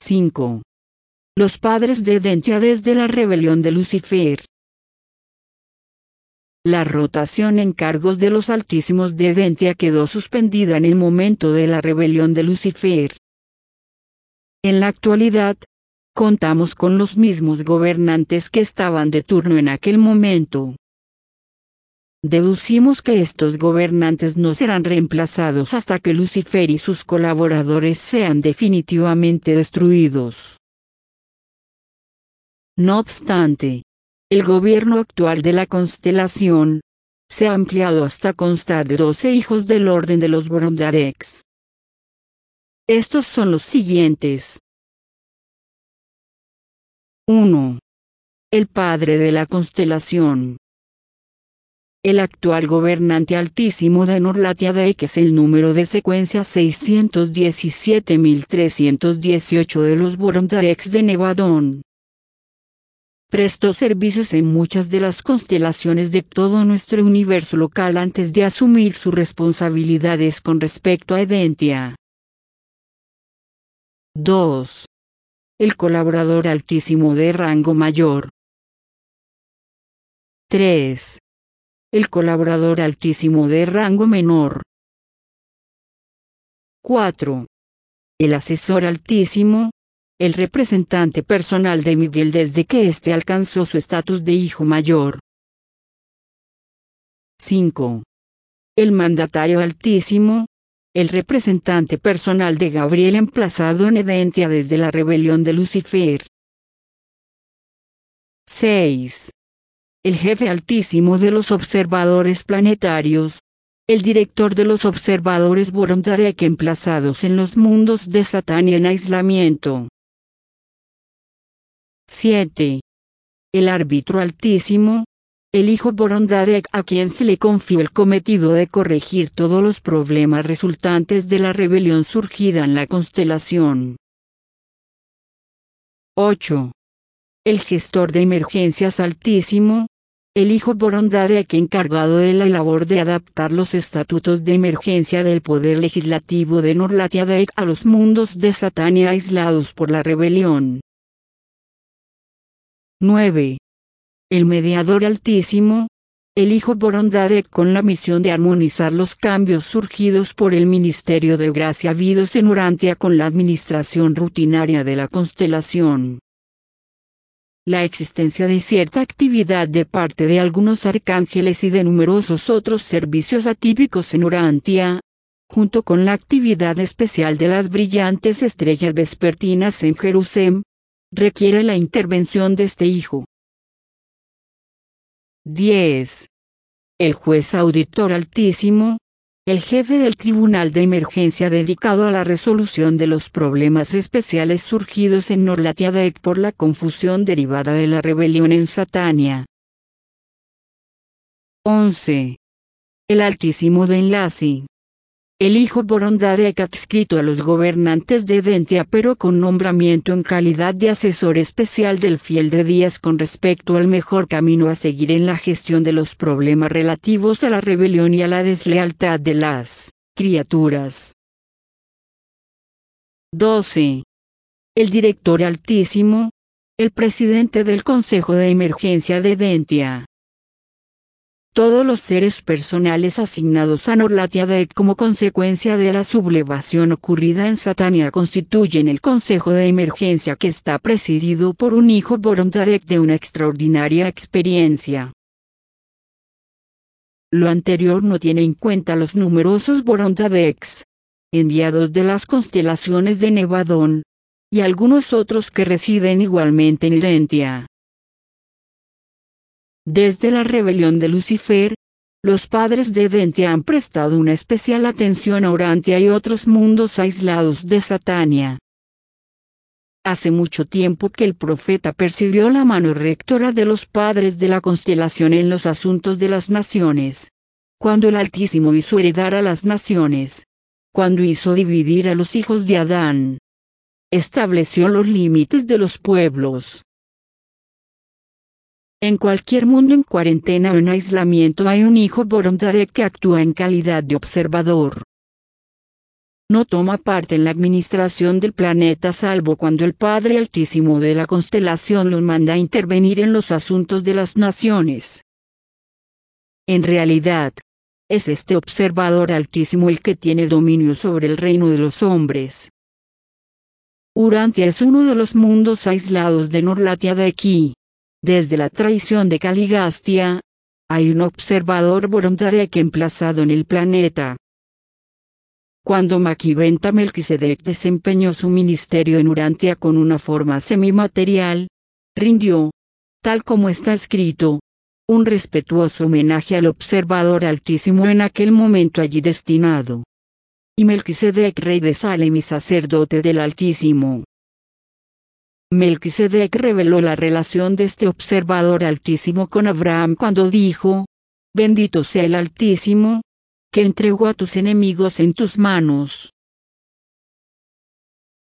5. Los padres de Edentia desde la rebelión de Lucifer. La rotación en cargos de los Altísimos de Edentia quedó suspendida en el momento de la rebelión de Lucifer. En la actualidad, contamos con los mismos gobernantes que estaban de turno en aquel momento. Deducimos que estos gobernantes no serán reemplazados hasta que Lucifer y sus colaboradores sean definitivamente destruidos. No obstante, el gobierno actual de la constelación se ha ampliado hasta constar de 12 hijos del orden de los Borondarex. Estos son los siguientes. 1. El padre de la constelación. El actual gobernante altísimo de Norlatiadec es el número de secuencia 617.318 de los Borondarex de Nevadón. Prestó servicios en muchas de las constelaciones de todo nuestro universo local antes de asumir sus responsabilidades con respecto a Edentia. 2. El colaborador altísimo de rango mayor. 3. El colaborador altísimo de rango menor. 4. El asesor altísimo, el representante personal de Miguel desde que éste alcanzó su estatus de hijo mayor. 5. El mandatario altísimo, el representante personal de Gabriel emplazado en Edentia desde la rebelión de Lucifer. 6. El jefe altísimo de los observadores planetarios, el director de los observadores Borondarek emplazados en los mundos de Satán y en aislamiento. 7. El árbitro altísimo, el hijo Borondarek a quien se le confió el cometido de corregir todos los problemas resultantes de la rebelión surgida en la constelación. 8. El gestor de emergencias altísimo, el hijo Borondarek encargado de la labor de adaptar los estatutos de emergencia del poder legislativo de Norlatiadec a los mundos de Satán y aislados por la rebelión. 9. El mediador altísimo, el hijo Borondarek con la misión de armonizar los cambios surgidos por el Ministerio de Gracia habidos en Urantia con la administración rutinaria de la constelación. La existencia de cierta actividad de parte de algunos arcángeles y de numerosos otros servicios atípicos en Urantia, junto con la actividad especial de las brillantes estrellas vespertinas en Jerusalén, requiere la intervención de este hijo. 10. El juez auditor altísimo, el jefe del tribunal de emergencia dedicado a la resolución de los problemas especiales surgidos en Norlatiadec por la confusión derivada de la rebelión en Satania. 11. El altísimo de enlace. El hijo Borondarek adscrito a los gobernantes de Edentia pero con nombramiento en calidad de asesor especial del fiel de Díaz con respecto al mejor camino a seguir en la gestión de los problemas relativos a la rebelión y a la deslealtad de las criaturas. 12. El director altísimo, el presidente del Consejo de Emergencia de Edentia. Todos los seres personales asignados a Norlatiadec como consecuencia de la sublevación ocurrida en Satania constituyen el Consejo de Emergencia que está presidido por un hijo Borondarek de una extraordinaria experiencia. Lo anterior no tiene en cuenta los numerosos Borondarex, enviados de las constelaciones de Nevadón, y algunos otros que residen igualmente en Edentia. Desde la rebelión de Lucifer, los padres de Edentia han prestado una especial atención a Urantia y otros mundos aislados de Satania. Hace mucho tiempo que el profeta percibió la mano rectora de los padres de la constelación en los asuntos de las naciones. Cuando el Altísimo hizo heredar a las naciones. Cuando hizo dividir a los hijos de Adán. Estableció los límites de los pueblos. En cualquier mundo en cuarentena o en aislamiento hay un hijo Borondarek que actúa en calidad de observador. no toma parte en la administración del planeta salvo cuando el Padre Altísimo de la constelación lo manda a intervenir en los asuntos de las naciones. En realidad, es este observador altísimo el que tiene dominio sobre el reino de los hombres. Urantia es uno de los mundos aislados de Norlatia de Ki. Desde la traición de Caligastia, hay un observador Borondarek emplazado en el planeta. Cuando Maquiventa Melquisedec desempeñó su ministerio en Urantia con una forma semimaterial, rindió, tal como está escrito, un respetuoso homenaje al observador altísimo en aquel momento allí destinado. Y Melquisedec rey de Salem y sacerdote del Altísimo. Melquisedec reveló la relación de este observador altísimo con Abraham cuando dijo, bendito sea el Altísimo, que entregó a tus enemigos en tus manos.